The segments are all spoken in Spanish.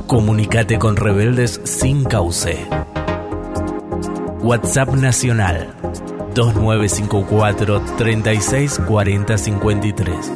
Comunicate con Rebeldes Sin Cauce. WhatsApp Nacional 2954 36 40 53.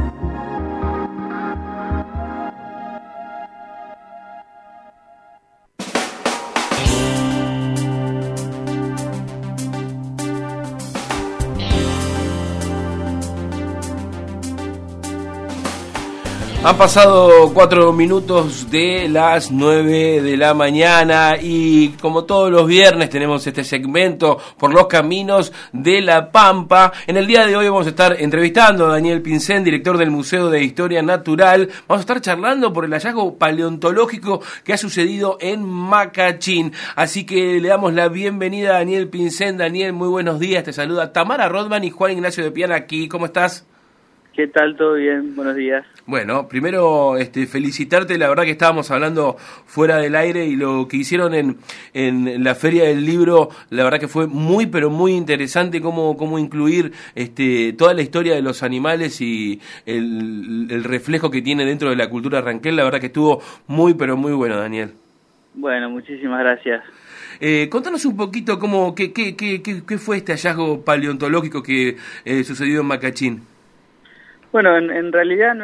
Han pasado 4 minutos de las 9 de la mañana y como todos los viernes tenemos este segmento por los caminos de La Pampa. En el día de hoy vamos a estar entrevistando a Daniel Pincén, director del Museo de Historia Natural. Vamos a estar charlando por el hallazgo paleontológico que ha sucedido en Macachín. Así que le damos la bienvenida a Daniel Pincén. Daniel, muy buenos días. Te saluda Tamara Rodman y Juan Ignacio de Piana aquí. ¿Cómo estás? ¿Qué tal? ¿Todo bien? Buenos días. Bueno, primero felicitarte, la verdad que estábamos hablando fuera del aire y lo que hicieron en la Feria del Libro, la verdad que fue muy pero muy interesante cómo incluir toda la historia de los animales y el reflejo que tiene dentro de la cultura Ranquel. La verdad que estuvo muy pero muy bueno, Daniel. Bueno, muchísimas gracias. Contanos un poquito qué fue este hallazgo paleontológico que sucedió en Macachín. Bueno, en realidad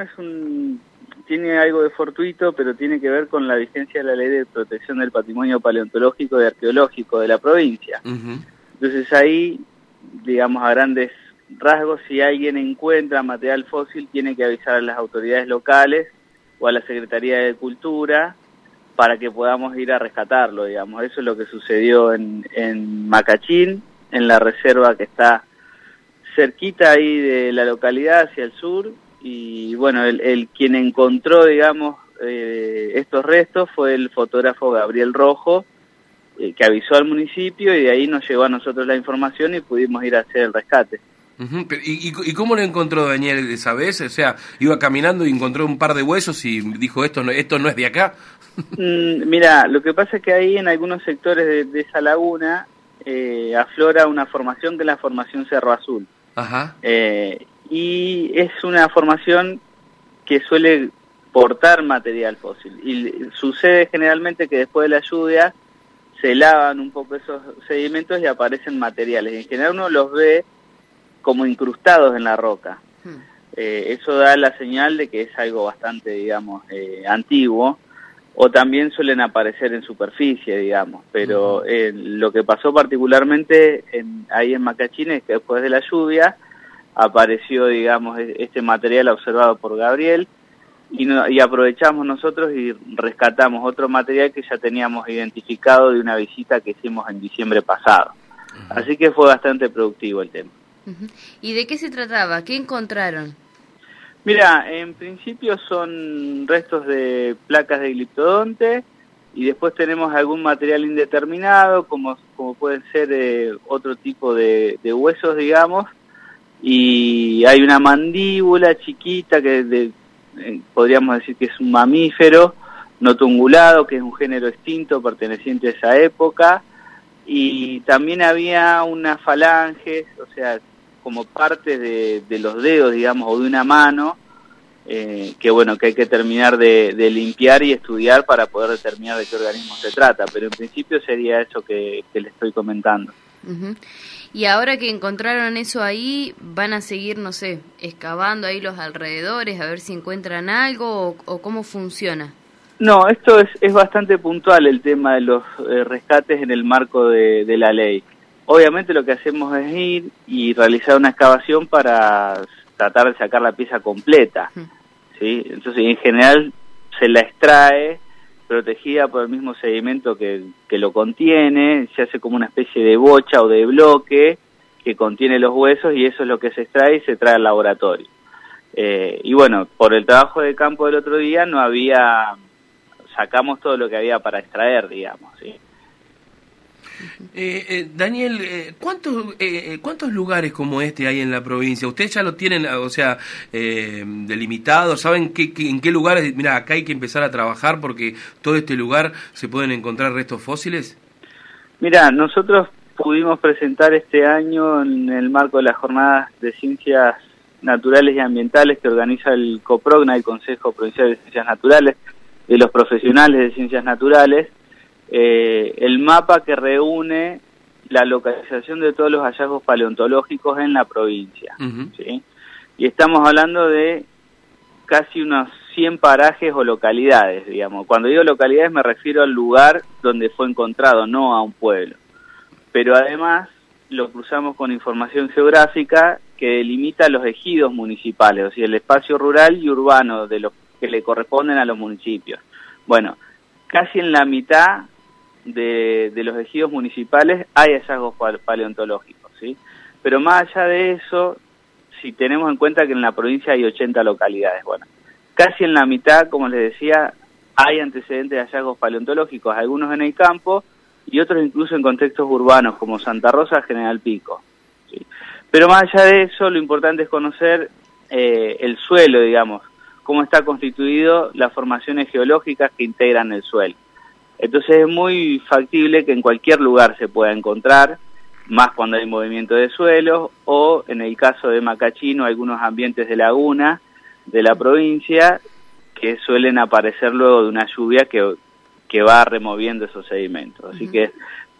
tiene algo de fortuito, pero tiene que ver con la vigencia de la Ley de Protección del Patrimonio Paleontológico y Arqueológico de la provincia. Uh-huh. Entonces ahí, digamos a grandes rasgos, si alguien encuentra material fósil, tiene que avisar a las autoridades locales o a la Secretaría de Cultura para que podamos ir a rescatarlo, digamos. Eso es lo que sucedió en Macachín, en la reserva que está cerquita ahí de la localidad hacia el sur, y bueno, el quien encontró, digamos, estos restos fue el fotógrafo Gabriel Rojo, que avisó al municipio y de ahí nos llegó a nosotros la información y pudimos ir a hacer el rescate. Uh-huh. ¿Y cómo lo encontró Daniel, sabés? O sea, iba caminando y encontró un par de huesos y dijo, esto no es de acá. Mira, lo que pasa es que ahí en algunos sectores de esa laguna aflora una formación que es la formación Cerro Azul. Ajá. Y es una formación que suele portar material fósil y sucede generalmente que después de la lluvia se lavan un poco esos sedimentos y aparecen materiales, y en general uno los ve como incrustados en la roca. Eso da la señal de que es algo bastante, digamos, antiguo, o también suelen aparecer en superficie, digamos, pero lo que pasó particularmente ahí en Macachín es que después de la lluvia apareció, digamos, este material observado por Gabriel y aprovechamos nosotros y rescatamos otro material que ya teníamos identificado de una visita que hicimos en diciembre pasado. Así que fue bastante productivo el tema. ¿Y de qué se trataba? ¿Qué encontraron? Mira, en principio son restos de placas de gliptodonte y después tenemos algún material indeterminado, como pueden ser otro tipo de huesos, digamos, y hay una mandíbula chiquita que podríamos decir que es un mamífero no tungulado, que es un género extinto perteneciente a esa época, y también había unas falanges, o sea, como parte de los dedos, digamos, o de una mano, que bueno, que hay que terminar de limpiar y estudiar para poder determinar de qué organismo se trata, pero en principio sería eso que le estoy comentando. Uh-huh. Y ahora que encontraron eso ahí, ¿van a seguir, no sé, excavando ahí los alrededores a ver si encuentran algo o cómo funciona? No, esto es bastante puntual el tema de los rescates en el marco de la ley. Obviamente lo que hacemos es ir y realizar una excavación para tratar de sacar la pieza completa, ¿sí? Entonces, en general, se la extrae protegida por el mismo sedimento que lo contiene, se hace como una especie de bocha o de bloque que contiene los huesos y eso es lo que se extrae y se trae al laboratorio. Y bueno, por el trabajo de campo del otro día sacamos todo lo que había para extraer, digamos, ¿sí? Daniel, ¿cuántos lugares como este hay en la provincia? ¿Ustedes ya lo tienen, o sea, delimitados? ¿Saben en qué lugares? Mira, acá hay que empezar a trabajar porque todo este lugar se pueden encontrar restos fósiles. Mira, nosotros pudimos presentar este año en el marco de las jornadas de ciencias naturales y ambientales que organiza el COPROCNA, el Consejo Provincial de Ciencias Naturales, de los profesionales de ciencias naturales, el mapa que reúne la localización de todos los hallazgos paleontológicos en la provincia. ¿Sí? Y estamos hablando de casi unos 100 parajes o localidades, digamos. Cuando digo localidades me refiero al lugar donde fue encontrado, no a un pueblo. Pero además lo cruzamos con información geográfica que delimita los ejidos municipales, o sea, el espacio rural y urbano de los que le corresponden a los municipios. Bueno, casi en la mitad de los ejidos municipales hay hallazgos paleontológicos, ¿sí? Pero más allá de eso, si tenemos en cuenta que en la provincia hay 80 localidades, bueno, casi en la mitad, como les decía, hay antecedentes de hallazgos paleontológicos, algunos en el campo y otros incluso en contextos urbanos, como Santa Rosa, General Pico, ¿sí? Pero más allá de eso, lo importante es conocer el suelo, digamos, cómo está constituido las formaciones geológicas que integran el suelo. Entonces es muy factible que en cualquier lugar se pueda encontrar, más cuando hay movimiento de suelos, o en el caso de Macachino, algunos ambientes de laguna de la provincia que suelen aparecer luego de una lluvia que va removiendo esos sedimentos. Así que,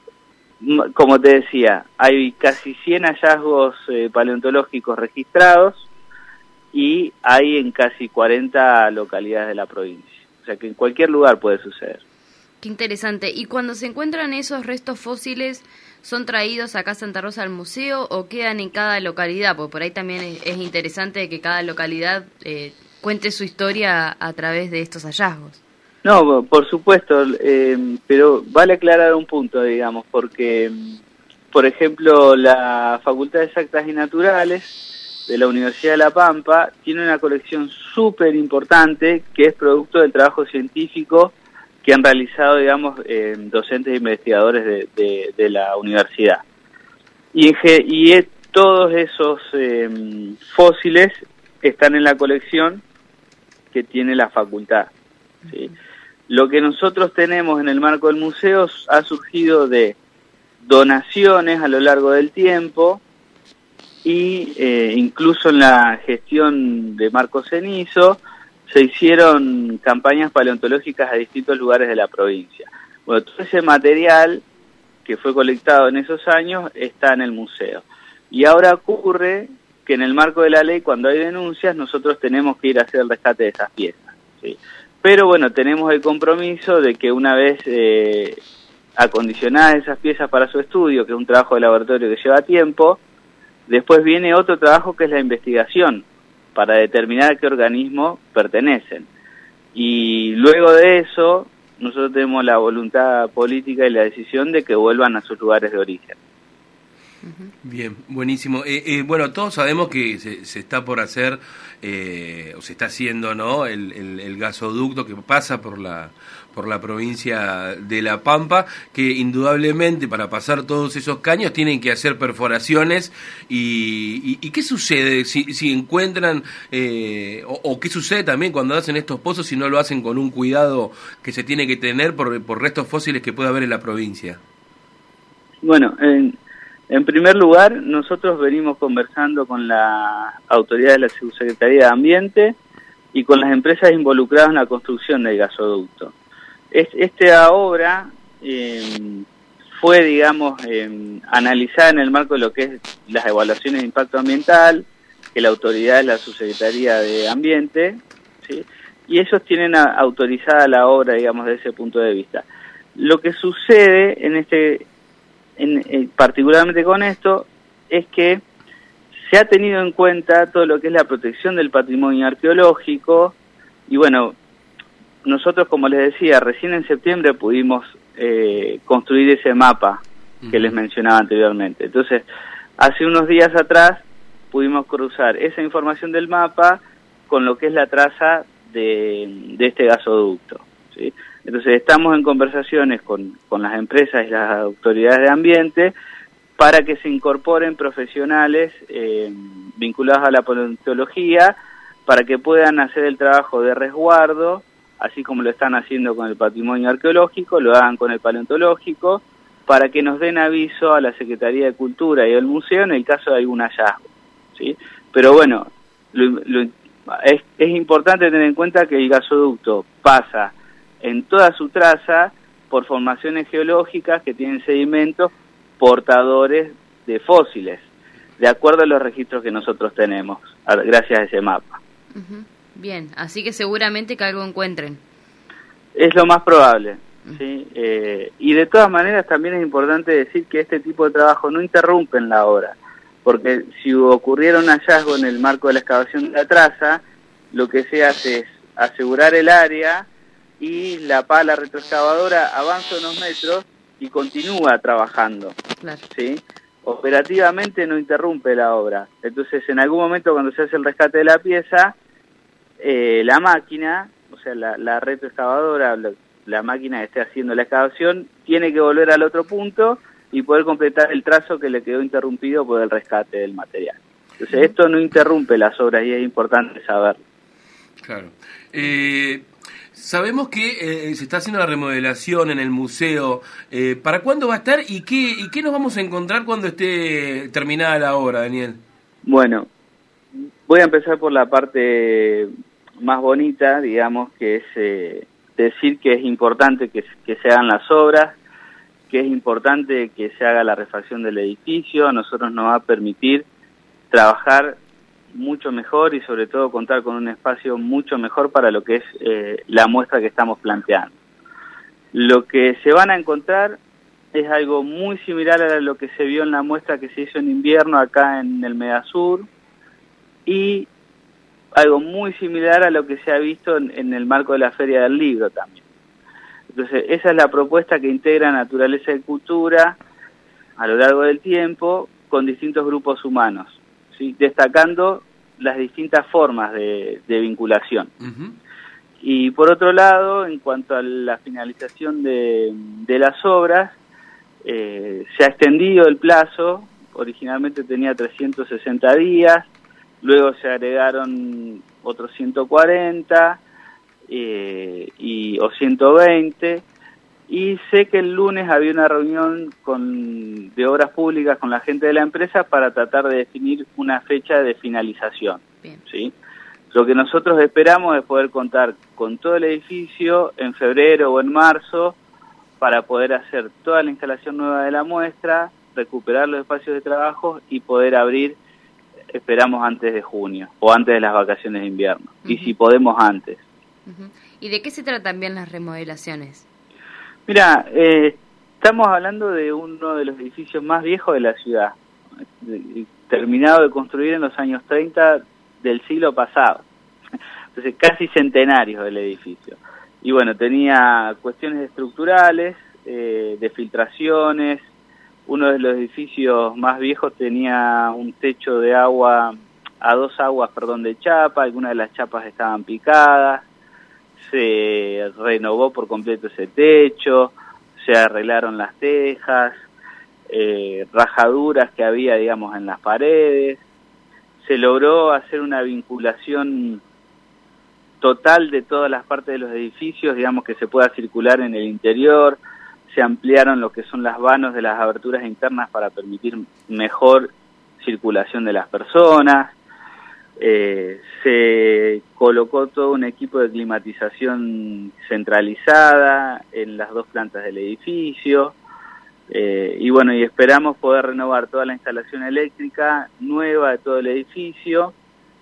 como te decía, hay casi 100 hallazgos paleontológicos registrados y hay en casi 40 localidades de la provincia. O sea que en cualquier lugar puede suceder. Qué interesante. ¿Y cuando se encuentran esos restos fósiles, son traídos acá a Santa Rosa al museo o quedan en cada localidad? Porque por ahí también es interesante que cada localidad cuente su historia a través de estos hallazgos. No, por supuesto, pero vale aclarar un punto, digamos, porque, por ejemplo, la Facultad de Exactas y Naturales de la Universidad de La Pampa tiene una colección súper importante que es producto del trabajo científico que han realizado, digamos, docentes e investigadores de la universidad. Y todos esos fósiles están en la colección que tiene la facultad, ¿sí? Lo que nosotros tenemos en el marco del museo ha surgido de donaciones a lo largo del tiempo y incluso en la gestión de Marco Cenizo se hicieron campañas paleontológicas a distintos lugares de la provincia. Bueno, todo ese material que fue colectado en esos años está en el museo. Y ahora ocurre que en el marco de la ley, cuando hay denuncias, nosotros tenemos que ir a hacer el rescate de esas piezas, ¿sí? Pero bueno, tenemos el compromiso de que una vez acondicionadas esas piezas para su estudio, que es un trabajo de laboratorio que lleva tiempo, después viene otro trabajo que es la investigación, para determinar a qué organismo pertenecen. Y luego de eso, nosotros tenemos la voluntad política y la decisión de que vuelvan a sus lugares de origen. Bien, buenísimo. Bueno, todos sabemos que se está por hacer, o se está haciendo, ¿no?, el gasoducto que pasa por la provincia de La Pampa, que indudablemente para pasar todos esos caños tienen que hacer perforaciones. ¿Y qué sucede si encuentran, o qué sucede también cuando hacen estos pozos si no lo hacen con un cuidado que se tiene que tener por restos fósiles que puede haber en la provincia? Bueno, en primer lugar, nosotros venimos conversando con la autoridad de la Subsecretaría de Ambiente y con las empresas involucradas en la construcción del gasoducto. Esta obra fue, digamos, analizada en el marco de lo que es las evaluaciones de impacto ambiental, que la autoridad es la Subsecretaría de Ambiente, ¿sí? Y ellos tienen autorizada la obra, digamos, desde ese punto de vista. Lo que sucede particularmente con esto, es que se ha tenido en cuenta todo lo que es la protección del patrimonio arqueológico, y bueno, nosotros, como les decía, recién en septiembre pudimos construir ese mapa que les mencionaba anteriormente. Entonces, hace unos días atrás pudimos cruzar esa información del mapa con lo que es la traza de este gasoducto, ¿sí? Entonces estamos en conversaciones con las empresas y las autoridades de ambiente para que se incorporen profesionales vinculados a la paleontología, para que puedan hacer el trabajo de resguardo, así como lo están haciendo con el patrimonio arqueológico, lo hagan con el paleontológico, para que nos den aviso a la Secretaría de Cultura y al museo en el caso de algún hallazgo, ¿sí? Pero bueno, es importante tener en cuenta que el gasoducto pasa en toda su traza por formaciones geológicas que tienen sedimentos portadores de fósiles, de acuerdo a los registros que nosotros tenemos, gracias a ese mapa. Bien, así que seguramente que algo encuentren. Es lo más probable, ¿sí? Y de todas maneras también es importante decir que este tipo de trabajo no interrumpen la obra, porque si ocurriera un hallazgo en el marco de la excavación de la traza, lo que se hace es asegurar el área y la pala retroexcavadora avanza unos metros y continúa trabajando, claro. ¿Sí? Operativamente no interrumpe la obra. Entonces, en algún momento cuando se hace el rescate de la pieza, la máquina, o sea, la retroexcavadora, la máquina que esté haciendo la excavación, tiene que volver al otro punto y poder completar el trazo que le quedó interrumpido por el rescate del material. Entonces, esto no interrumpe las obras y es importante saberlo. Claro. Sabemos que se está haciendo la remodelación en el museo. ¿Para cuándo va a estar y qué nos vamos a encontrar cuando esté terminada la obra, Daniel? Bueno, voy a empezar por la parte más bonita, digamos, que es decir que es importante que se hagan las obras, que es importante que se haga la refacción del edificio. A nosotros nos va a permitir trabajar mucho mejor y sobre todo contar con un espacio mucho mejor para lo que es la muestra que estamos planteando. Lo que se van a encontrar es algo muy similar a lo que se vio en la muestra que se hizo en invierno acá en el Medasur y algo muy similar a lo que se ha visto en el marco de la Feria del Libro también. Entonces, esa es la propuesta que integra Naturaleza y Cultura a lo largo del tiempo con distintos grupos humanos, ¿sí? Destacando las distintas formas de vinculación. Y por otro lado, en cuanto a la finalización de las obras, se ha extendido el plazo. Originalmente tenía 360 días, luego se agregaron otros 140 o 120, y sé que el lunes había una reunión de obras públicas con la gente de la empresa para tratar de definir una fecha de finalización. ¿Sí? Lo que nosotros esperamos es poder contar con todo el edificio en febrero o en marzo para poder hacer toda la instalación nueva de la muestra, recuperar los espacios de trabajo y poder abrir, esperamos, antes de junio o antes de las vacaciones de invierno. Y si podemos antes. ¿Y de qué se tratan también las remodelaciones? Mira, estamos hablando de uno de los edificios más viejos de la ciudad, terminado de construir en los años 30 del siglo pasado, entonces casi centenarios del edificio. Y bueno, tenía cuestiones estructurales, de filtraciones. Uno de los edificios más viejos tenía un techo de agua, a 2 aguas, de chapa, algunas de las chapas estaban picadas. Se renovó por completo ese techo, se arreglaron las tejas, rajaduras que había, digamos, en las paredes. Se logró hacer una vinculación total de todas las partes de los edificios, digamos, que se pueda circular en el interior. Se ampliaron lo que son las vanos de las aberturas internas para permitir mejor circulación de las personas. Se colocó todo un equipo de climatización centralizada en las 2 plantas del edificio, y bueno, y esperamos poder renovar toda la instalación eléctrica nueva de todo el edificio,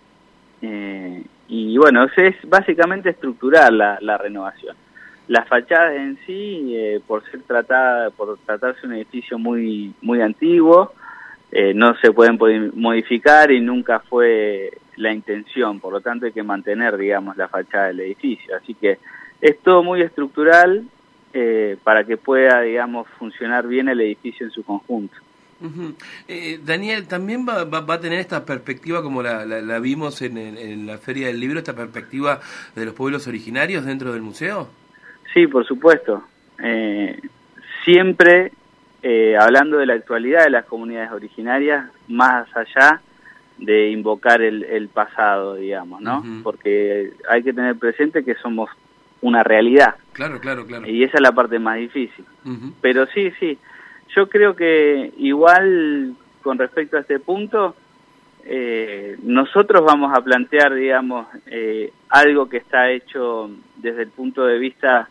y bueno, es básicamente estructural la renovación. Las fachadas en sí, por tratarse de un edificio muy antiguo, no se pueden modificar y nunca fue la intención, por lo tanto hay que mantener, digamos, la fachada del edificio. Así que es todo muy estructural para que pueda, digamos, funcionar bien el edificio en su conjunto. Daniel, ¿también va a tener esta perspectiva como la vimos en la Feria del Libro, esta perspectiva de los pueblos originarios dentro del museo? Sí, por supuesto. Siempre hablando de la actualidad de las comunidades originarias, más allá de invocar el pasado, digamos, ¿no? Porque hay que tener presente que somos una realidad. Claro. Y esa es la parte más difícil. Pero sí, yo creo que igual con respecto a este punto, nosotros vamos a plantear, digamos, algo que está hecho desde el punto de vista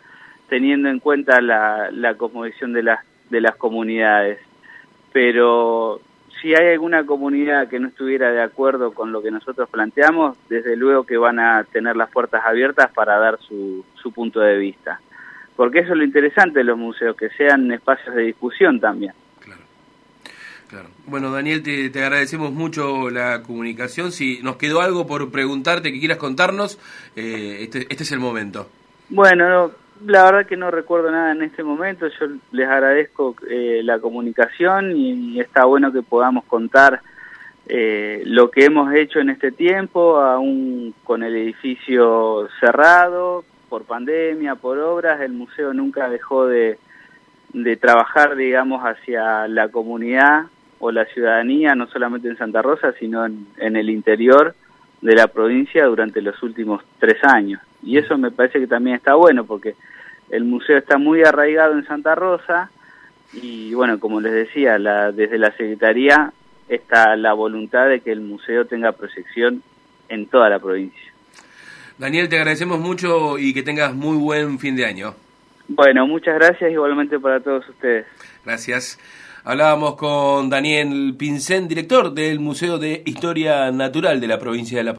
teniendo en cuenta la cosmovisión de las comunidades. Pero si hay alguna comunidad que no estuviera de acuerdo con lo que nosotros planteamos, desde luego que van a tener las puertas abiertas para dar su punto de vista. Porque eso es lo interesante de los museos, que sean espacios de discusión también. Claro. Bueno, Daniel, te agradecemos mucho la comunicación. Si nos quedó algo por preguntarte que quieras contarnos, este es el momento. Bueno, la verdad que no recuerdo nada en este momento. Yo les agradezco la comunicación y está bueno que podamos contar lo que hemos hecho en este tiempo, aún con el edificio cerrado, por pandemia, por obras. El museo nunca dejó de trabajar, digamos, hacia la comunidad o la ciudadanía, no solamente en Santa Rosa, sino en el interior de la provincia durante los últimos 3 años. Y eso me parece que también está bueno, porque el museo está muy arraigado en Santa Rosa y, bueno, como les decía, desde la Secretaría está la voluntad de que el museo tenga proyección en toda la provincia. Daniel, te agradecemos mucho y que tengas muy buen fin de año. Bueno, muchas gracias, igualmente para todos ustedes. Gracias. Hablábamos con Daniel Pincén, director del Museo de Historia Natural de la provincia de La Pampa.